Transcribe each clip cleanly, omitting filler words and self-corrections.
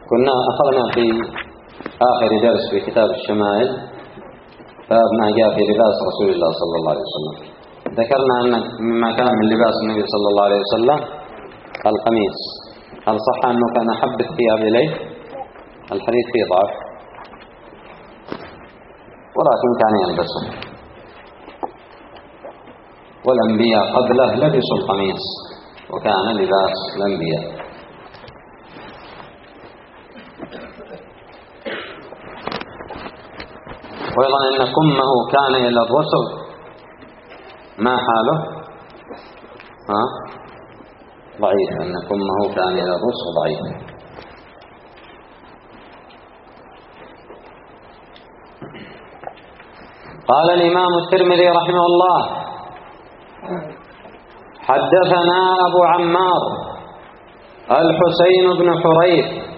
كنا أخذنا في آخر درس في كتاب الشمائل باب ما جاء في لباس رسول الله صلى الله عليه وسلم. ذكرنا أن مما كان من لباس النبي صلى الله عليه وسلم القميص. هل صح أنه كان أحب الثياب إليه؟ الحديث فيه ضعف ولكن كان يلبسه، والأنبياء قبله لبسوا القميص وكان لباس الأنبياء. وأيضا أن كمه كان إلى الرسل، ما حاله؟ ضعيف، أن كمه كان إلى الرسل ضعيف. قال الإمام الترمذي رحمه الله: حدثنا أبو عمار الحسين بن حريث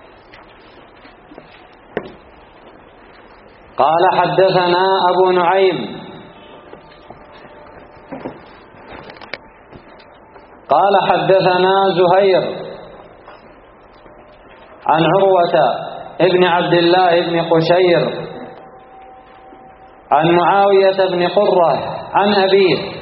قال حدثنا أبو نعيم قال حدثنا زهير عن عروة ابن عبد الله بن قشير عن معاوية بن قرة عن أبيه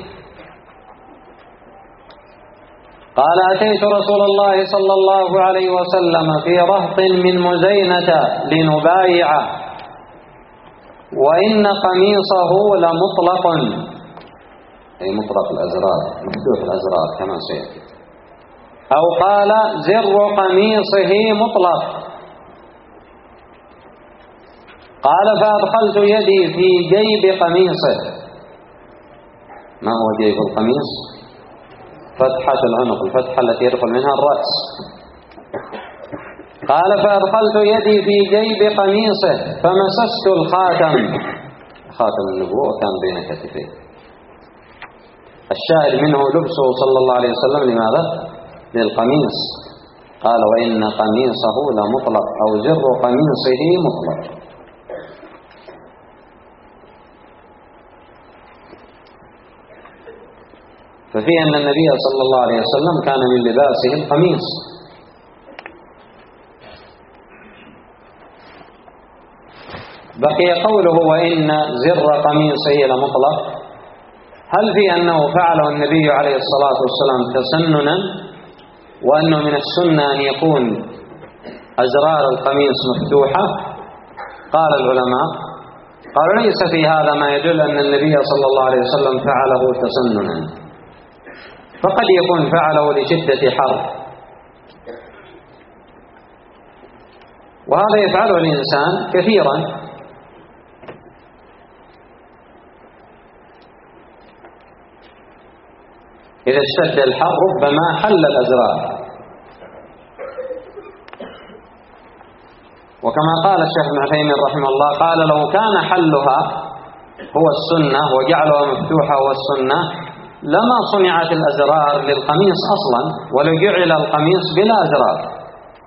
قال: أتيت رسول الله صلى الله عليه وسلم في رهط من مزينة لنبايعه، وإن قميصه لمطلق، أي مطلق الأزرار، مفتوح الأزرار كما سيأتي، أو قال زر قميصه مطلق. قال: فأدخلت يدي في جيب قميصه. ما هو جيب القميص؟ فتحة العنق، الفتحة التي يدخل منها الرأس. قال: فأدخلت يدي في جيب قميصه فمسست الخاتم، خاتم النبوة كان بين كتفيه. الشاهد منه لبسه صلى الله عليه وسلم لماذا؟ للقميص. قال: وإن قميصه لمطلق، أو زر قميصه مطلق. ففي أن النبي صلى الله عليه وسلم كان من لباسه القميص. بقي قوله: وإن زر قميصه لمطلق، هل في أنه فعله النبي عليه الصلاة والسلام تسننا، وأنه من السنة أن يكون أزرار القميص مفتوحة؟ قال العلماء: قالوا ليس في هذا ما يدل أن النبي صلى الله عليه وسلم فعله تسننا، فقد يكون فعله لشدة حر، وهذا يفعله الإنسان كثيرا. إذا اشتد الحر ربما حل الأزرار، وكما قال الشيخ ابن عثيمين رحمه الله: قال: لو كان حلها هو السنة وجعلها مفتوحة هو السنة لما صنعت الأزرار للقميص أصلا، ولو جعل القميص بلا أزرار.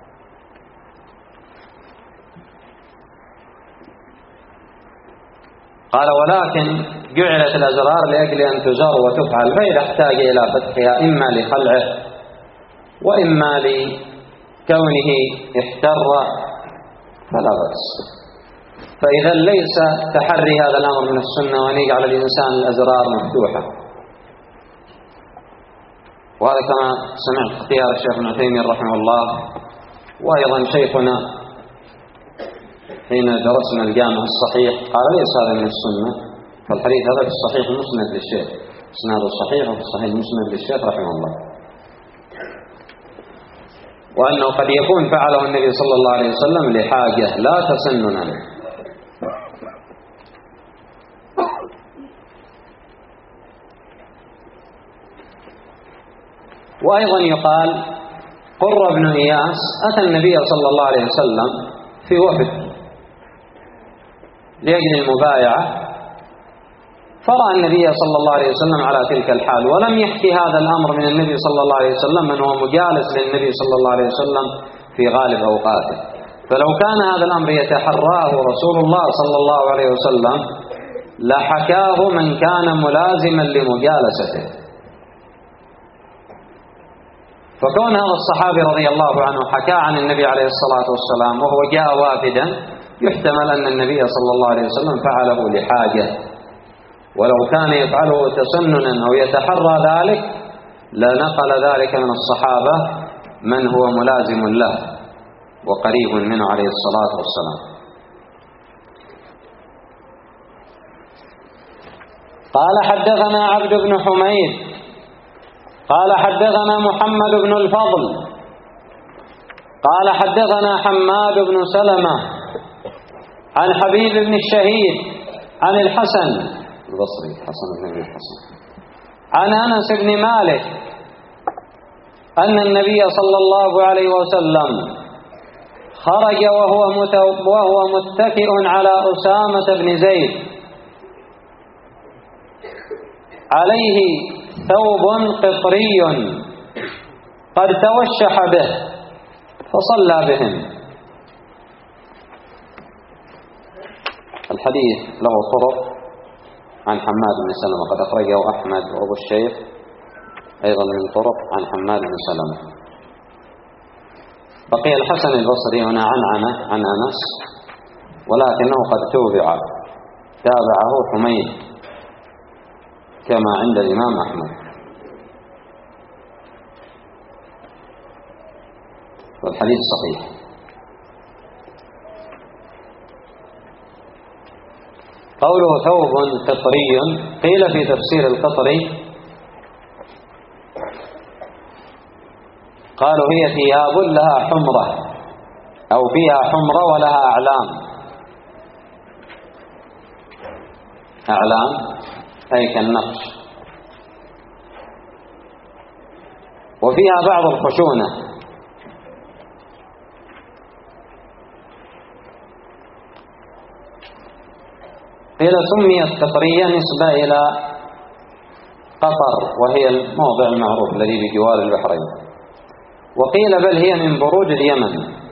قال: ولكن جعلت الأزرار لأجل أن تزار وتفعل، فإذا احتاج إلى فتحها إما لخلعه وإما لكونه احتر فلا بأس. فإذا ليس تحري هذا الأمر من السنة وأن يجعل الإنسان الأزرار مفتوحة. وهذا كما سمعت اختيار الشيخ ابن عثيمين رحمه الله، وأيضا شيخنا حين درسنا الجامع الصحيح قال: ليس هذا من السنة. فالحديث هذا في الصحيح المسند للشيخ، اسناده الصحيح وفي الصحيح المسند للشيخ رحمه الله. وأنه قد يكون فعله النبي صلى الله عليه وسلم لحاجة لا تسننا. وأيضا يقال: قرة بن إياس أتى النبي صلى الله عليه وسلم في وفد لأجل المبايعة، فرأى النبي صلى الله عليه وسلم على تلك الحال، ولم يحكي هذا الأمر من النبي صلى الله عليه وسلم من هو مجالس للنبي صلى الله عليه وسلم في غالب أوقاته. فلو كان هذا الأمر يتحراه رسول الله صلى الله عليه وسلم لحكاه من كان ملازما لمجالسته. فكون هذا الصحابي رضي الله عنه حكى عن النبي عليه الصلاة والسلام وهو جاء وافدا، يحتمل أن النبي صلى الله عليه وسلم فعله لحاجة، ولو كان يفعله تسننا أو يتحرى ذلك لنقل ذلك من الصحابة من هو ملازم له وقريب منه عليه الصلاة والسلام. قال حدثنا عبد بن حميد قال حدثنا محمد بن الفضل قال حدثنا حماد بن سلمة عن حبيب بن الشهيد عن الحسن البصري حسن بن الحسن عن أنس بن مالك أن النبي صلى الله عليه وسلم خرج وهو متكئ على أسامة بن زيد عليه ثوب قطري قد توشح به فصلى بهم. الحديث له طرق عن حماد بن سلمة قد أخرجه أحمد وأبو الشيخ أيضا من طرق عن حماد بن سلمة. بقي الحسن البصري هنا عن أنس، ولكنه قد تابعه حميد كما عند الإمام أحمد، والحديث صحيح. قوله ثوب قطري، قيل في تفسير القطري قالوا هي ثياب لها حمرة أو فيها حمرة ولها أعلام أي كالنقش، وفيها بعض الخشونة. قيل سميت قطرية نسبة إلى قطر وهي الموضع المعروف الذي بجوار البحرين، وقيل بل هي من بروج اليمن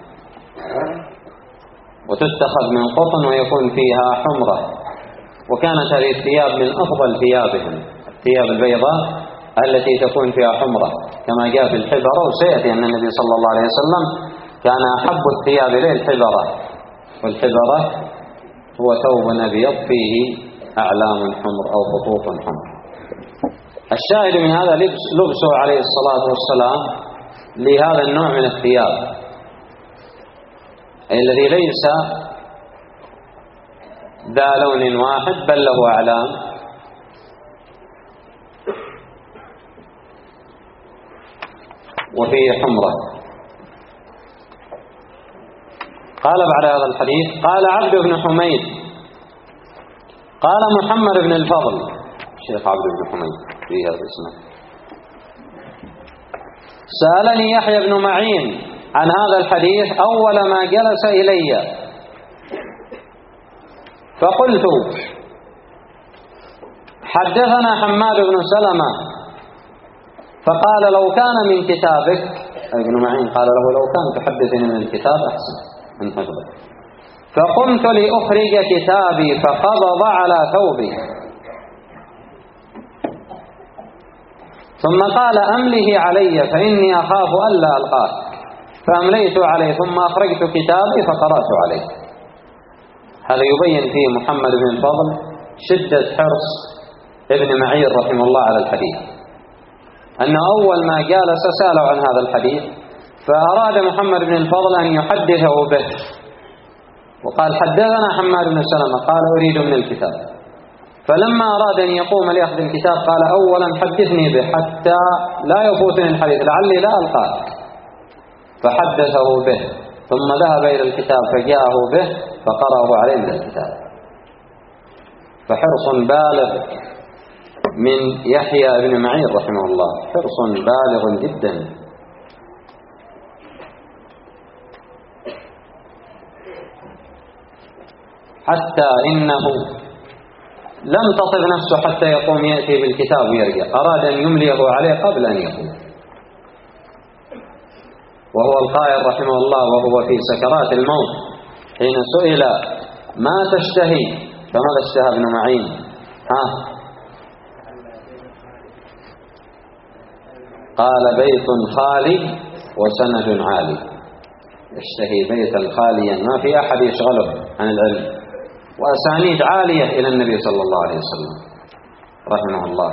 وتتخذ من قطن ويكون فيها حمرة، وكانت هذه الثياب من أفضل ثيابهم، الثياب البيضاء التي تكون فيها حمرة كما جاء في الحبرة، وسيأتي أن النبي صلى الله عليه وسلم كان أحب الثياب إليه الحبرة، والحبرة هو ثوب أبيض فيه أعلام حمر أو خطوط حمر. الشاهد من هذا لبسه عليه الصلاة والسلام لهذا النوع من الثياب الذي ليس ذا لون واحد بل له أعلام، وفيه حمرة. قال بعد هذا الحديث قال عبد بن حميد قال محمد بن الفضل، الشيخ عبد بن حميد في هذا الاسم، سألني يحيى بن معين عن هذا الحديث أول ما جلس إلي، فقلت حدثنا حماد بن سلمة، فقال لو كان من كتابك، ابن معين قال له لو كان تحدثني من الكتاب أحسن من حفظك، فقمت لأخرج كتابي فقبض على ثوبي، ثم قال أمله علي فإني أخاف ألا ألقاك، فأمليت عليه ثم أخرجت كتابي فقرأت عليه. هذا يبين فيه محمد بن الفضل شدة حرص ابن معين رحمه الله على الحديث، أنه أول ما جالس سأله عن هذا الحديث، فأراد محمد بن الفضل أن يحدثه به، وقال حدثنا حماد بن سلمة، قال أريد من الكتاب، فلما أراد أن يقوم ليأخذ الكتاب قال أولا حدثني به حتى لا يفوتني الحديث لعلي لا ألقاك، فحدثه به، ثم ذهب إلى الكتاب فجاءه به فقرأه عليه من الكتاب. فحرص بالغ من يحيى بن معين رحمه الله، حرص بالغ جدا. حتى إنه لم تطب نفسه حتى يقوم يأتي بالكتاب ويرجع، أراد أن يمليه عليه قبل أن يقوم. وهو القائل رحمه الله وهو في سكرات الموت حين سئل ما تشتهي، فماذا اشتهى ابن معين؟ قال بيت خالي وسند عالي، يشتهي بيتا خاليا ما في أحد يشغله عن العلم، وأسانيد عالية إلى النبي صلى الله عليه وسلم رحمه الله.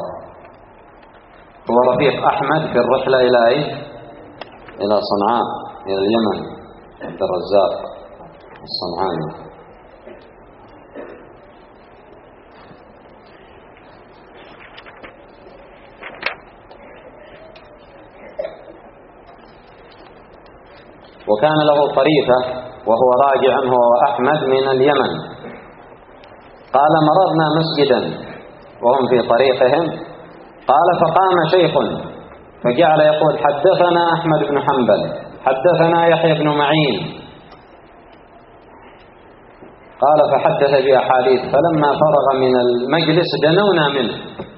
هو رفيق أحمد في الرحلة إلى أين؟ إلى صنعاء، إلى اليمن، عبد الرزاق الصنعاني. وكان له طريفة وهو راجع هو وأحمد من اليمن، قال مررنا مسجدا وهم في طريقهم، قال فقام شيخ فجعل يقول حدثنا أحمد بن حنبل حدثنا يحيى بن معين، قال فحدث بأحاديث، فلما فرغ من المجلس دنونا منه،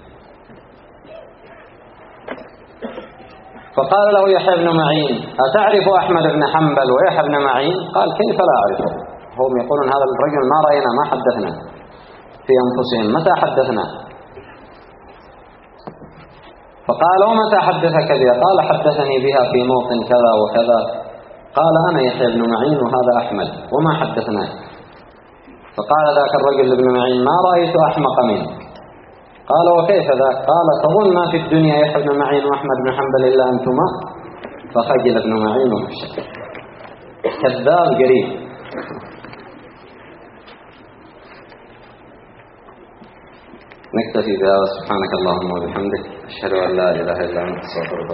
فقال له يحيى بن معين أتعرف أحمد بن حنبل ويحيى بن معين؟ قال كيف لا أعرفه، هم يقولون هذا الرجل ما رأينا ما حدثنا في أنفسهم، متى حدثنا؟ فقال ومتى حدثك بها؟ قال حدثني بها في موطن كذا وكذا. قال أنا يحيى بن معين وهذا أحمد وما حدثناك. فقال ذاك الرجل ابن معين ما رأيت أحمق منك. قال وكيف ذاك؟ قال تظن ما في الدنيا يحيى بن معين وأحمد بن حنبل إلا أنتما؟ فخجل ابن معين ومشى، كذاب قريب. نكتفي بهذا، سبحانك اللهم وبحمدك، أشهد أن لا إله إلا أنت، أستغفرك.